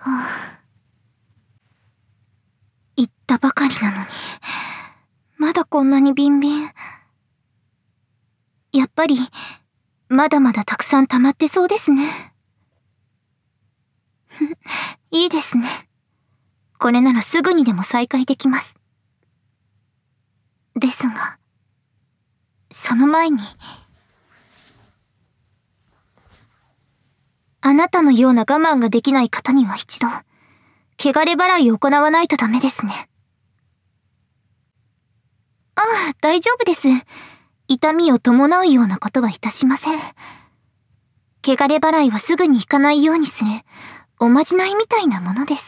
言ったばかりなのに、まだこんなにビンビン。やっぱり、まだまだたくさん溜まってそうですね。いいですね。これならすぐにでも再開できます。ですが、その前に、あなたのような我慢ができない方には一度、汚れ払いを行わないとダメですね。ああ、大丈夫です。痛みを伴うようなことはいたしません。汚れ払いはすぐに行かないようにする、おまじないみたいなものです。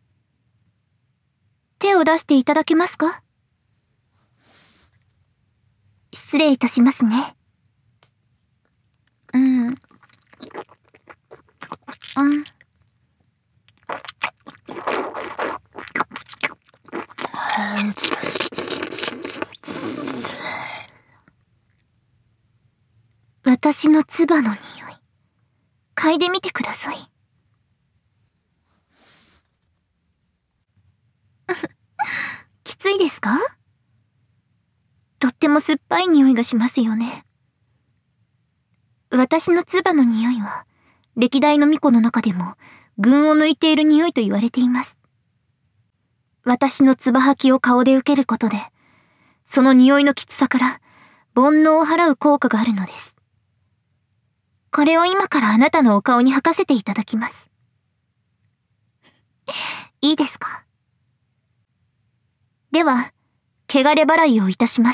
手を出していただけますか？失礼いたしますね。私の唾の匂い、嗅いでみてください。きついですか？とっても酸っぱい匂いがしますよね。私の唾の匂いは、歴代の巫女の中でも、群を抜いている匂いと言われています。私の唾吐きを顔で受けることで、その匂いのきつさから、煩悩を払う効果があるのです。これを今からあなたのお顔に吐かせていただきます。いいですか？では、汚れ払いをいたします。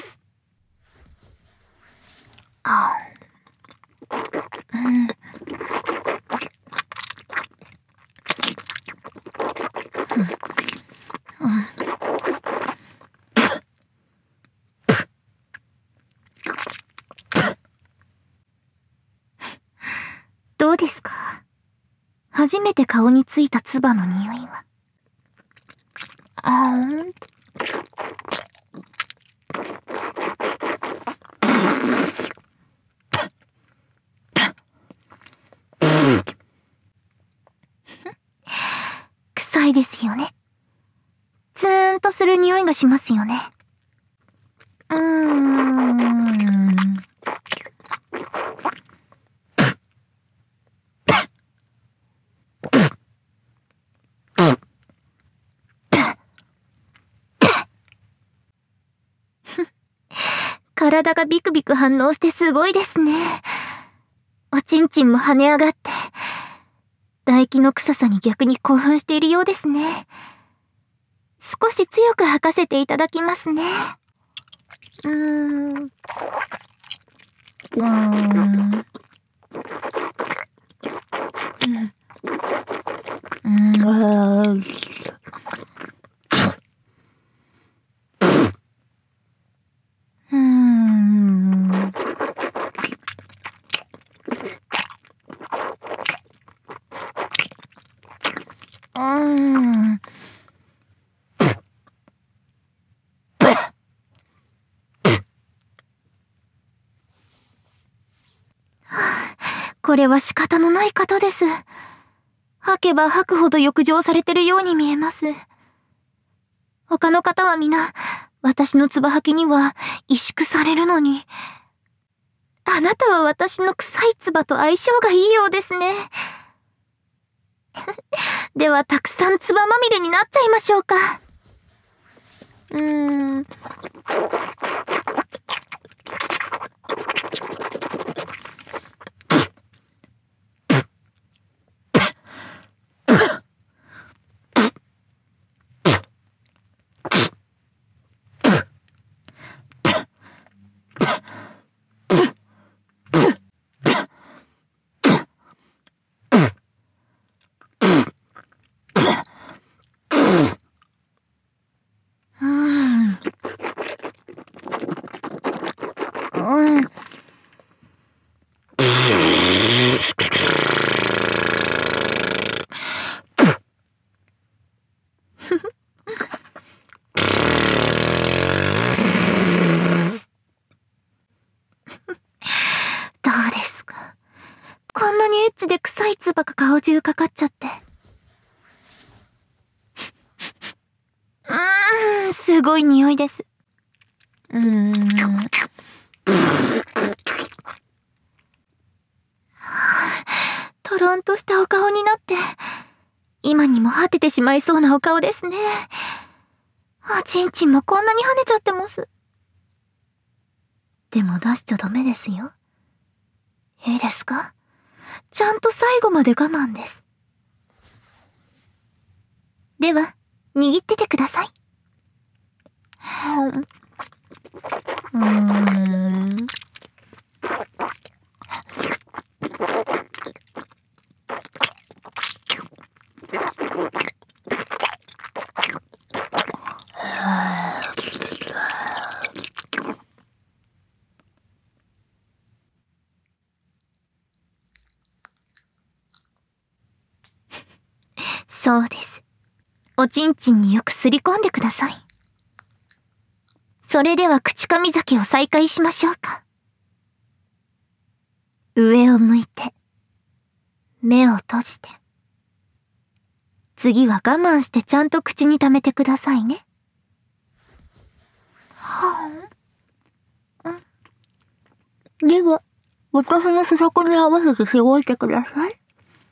どうですか？初めて顔についた唾の匂いは。臭いですよね。ツーンとする匂いがしますよね。体がビクビク反応してすごいですね。おちんちんも跳ね上がって、唾液の臭さに逆に興奮しているようですね。少し強く吐かせていただきますね。これは仕方のない方です。吐けば吐くほど浴場されてるように見えます。他の方は皆、私の唾吐きには萎縮されるのに、あなたは私の臭い唾と相性がいいようですね。ではたくさん唾まみれになっちゃいましょうか。どうですか？こんなにエッチで臭い唾が顔中かかっちゃって。 すごい匂いです。とろんとしたお顔になって、今にも果ててしまいそうなお顔ですね。おちんちんもこんなに跳ねちゃってます。でも出しちゃダメですよ。いいですか？ちゃんと最後まで我慢です。では、握っててください。そうです。おちんちんによくすり込んでください。それでは口噛み酒を再開しましょうか。上を向いて、目を閉じて。次は我慢してちゃんと口に溜めてくださいね。では、私の背中に合わせてしごいてください。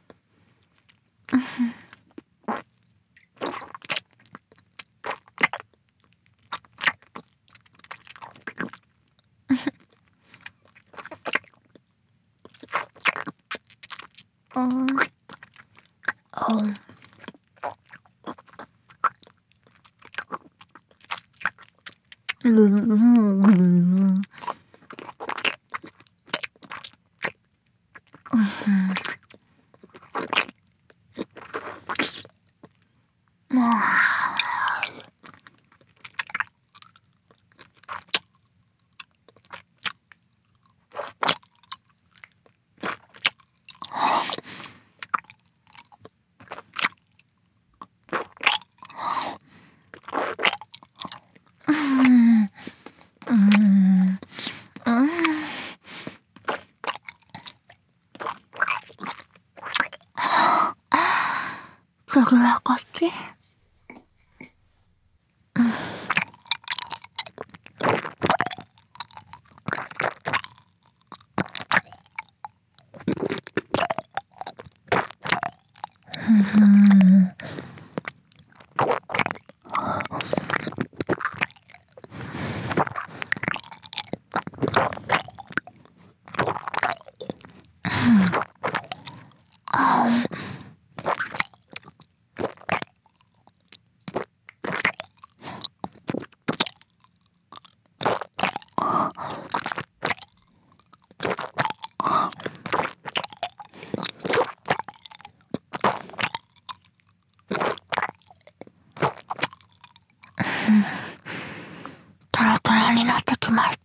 それはこっち。トロトロになってきました。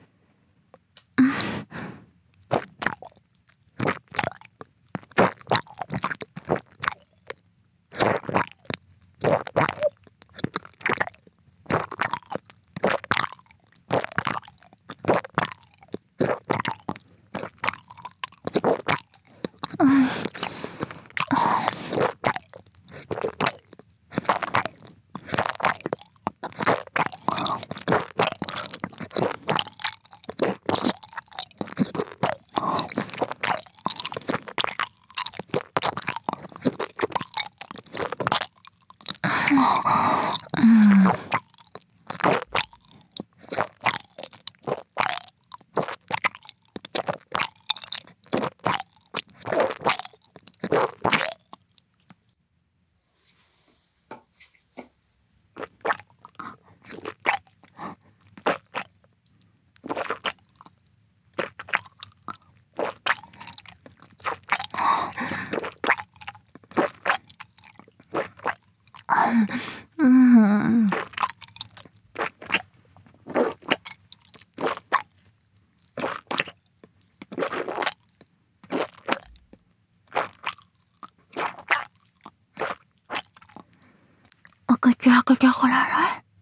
お口開けてください。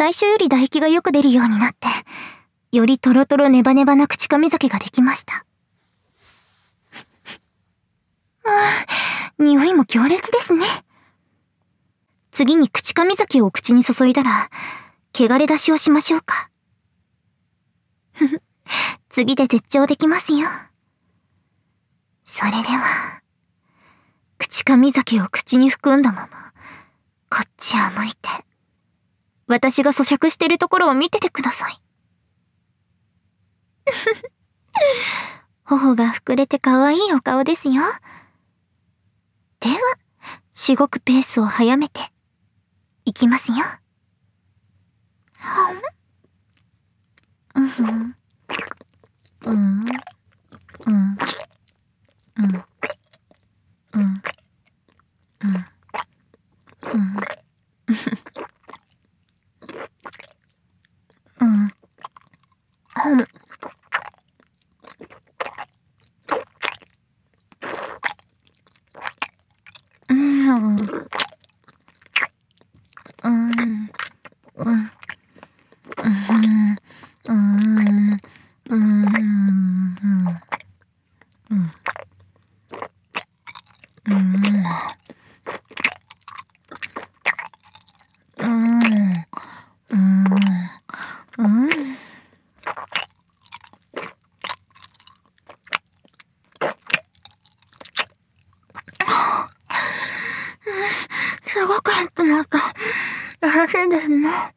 最初より唾液がよく出るようになって、よりトロトロネバネバな口噛み酒ができました。匂いも強烈ですね。次に口噛み酒を口に注いだら、汚れ出しをしましょうか。次で絶頂できますよ。それでは、口噛み酒を口に含んだまま、こっちを向いて、私が咀嚼してるところを見ててください。頬が膨れて可愛いお顔ですよ。では、しごくペースを早めて、いきますよ。すごく減ってなった。優しいですね。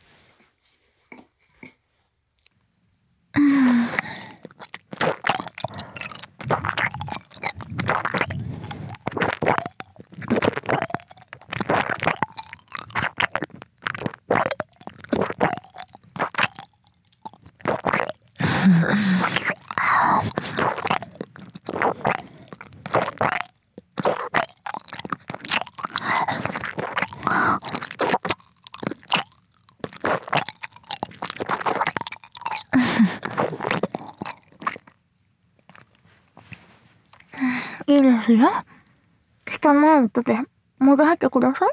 いいですよ。汚い音で戻ってください。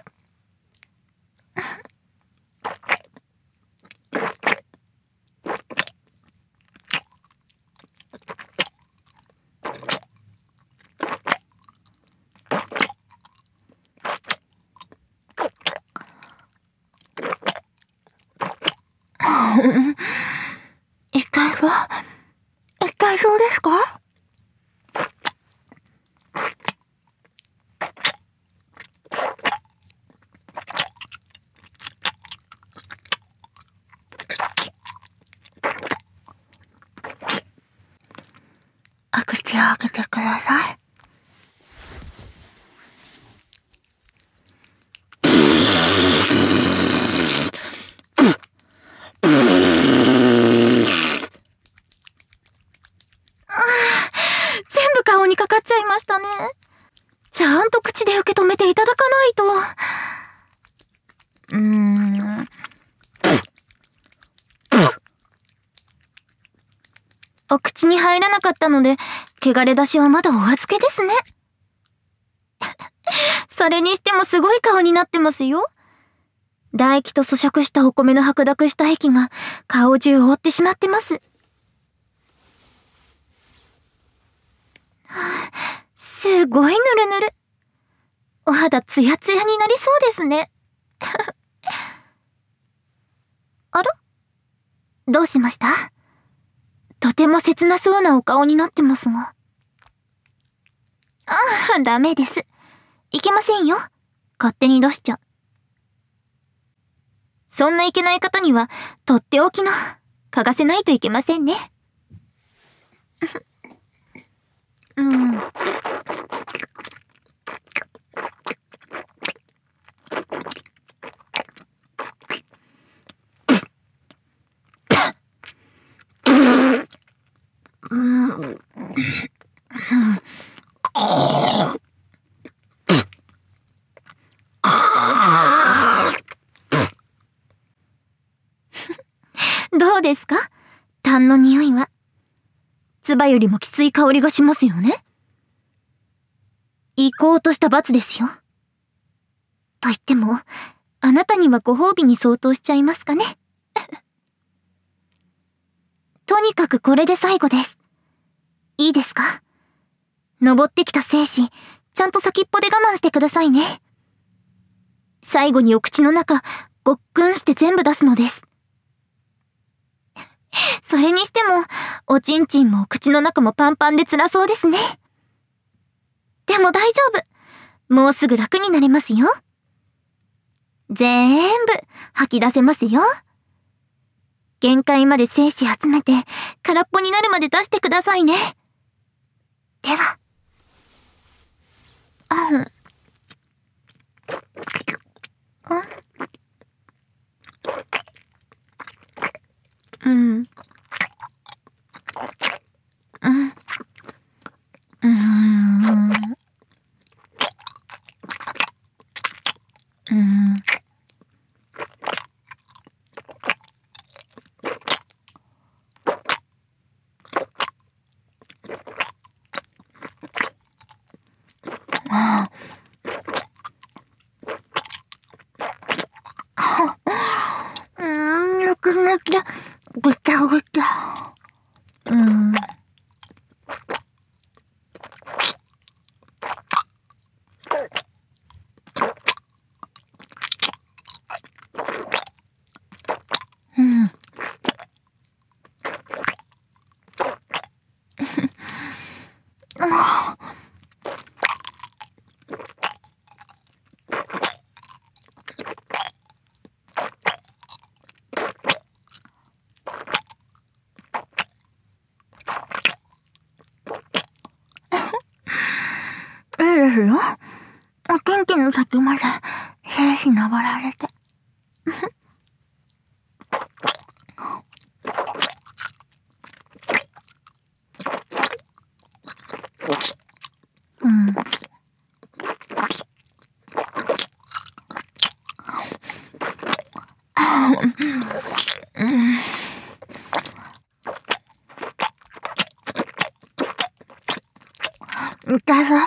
一回そうですか？口を開けてください。全部顔にかかっちゃいましたね。ちゃんと口で受け止めていただかないと。お口に入らなかったので、汚れ出しはまだお預けですね。それにしてもすごい顔になってますよ。唾液と咀嚼したお米の白濁した液が顔中覆ってしまってます。すごいぬるぬる。お肌ツヤツヤになりそうですね。あら？どうしました？とても切なそうなお顔になってますが。ダメです。いけませんよ。勝手に出しちゃ。そんないけない方には、とっておきの、嗅がせないといけませんね。どうですか？痰の匂いは。唾よりもきつい香りがしますよね。行こうとした罰ですよ。と言っても、 あなたにはご褒美に相当しちゃいますかね。とにかくこれで最後です。いいですか？登ってきた精子、ちゃんと先っぽで我慢してくださいね。最後にお口の中、ごっくんして全部出すのです。それにしても、おちんちんもお口の中もパンパンで辛そうですね。でも大丈夫。もうすぐ楽になれますよ。全部吐き出せますよ。限界まで精子集めて、空っぽになるまで出してくださいね。では。ぐちゃぐちゃ。ですよ。おちんちんの先まで精子登られて。痛そう。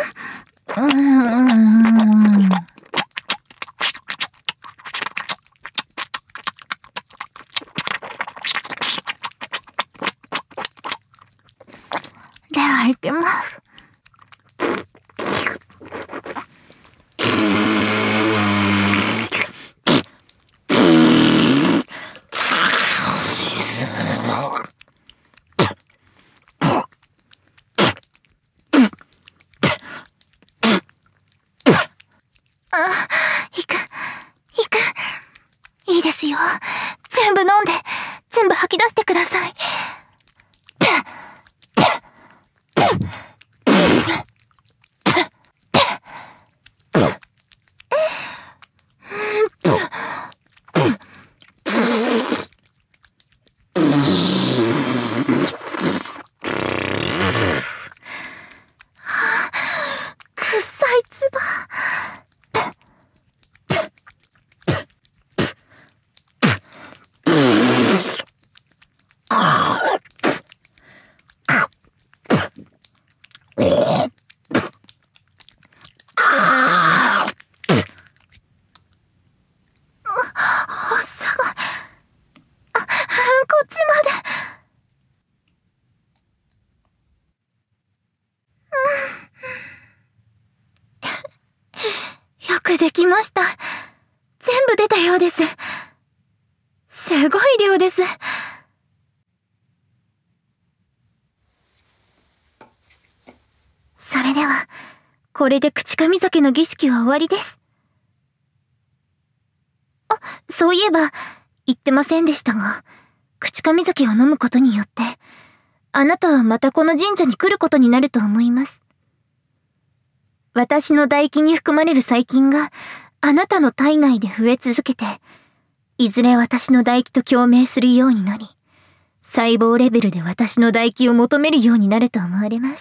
では行きます。いいですよ。全部飲んで、全部吐き出してください。くっさい唾。発作が、こっちまで。よくできました。全部出たようです。すごい量です。それでは、これで口上酒の儀式は終わりです。あ、そういえば、言ってませんでしたが、口上酒を飲むことによって、あなたはまたこの神社に来ることになると思います。私の唾液に含まれる細菌があなたの体内で増え続けて、いずれ私の唾液と共鳴するようになり、細胞レベルで私の唾液を求めるようになると思われます。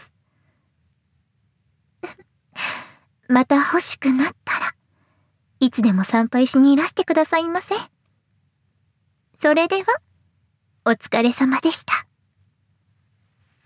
また欲しくなったら、いつでも参拝しにいらしてくださいませ。それでは、お疲れ様でした。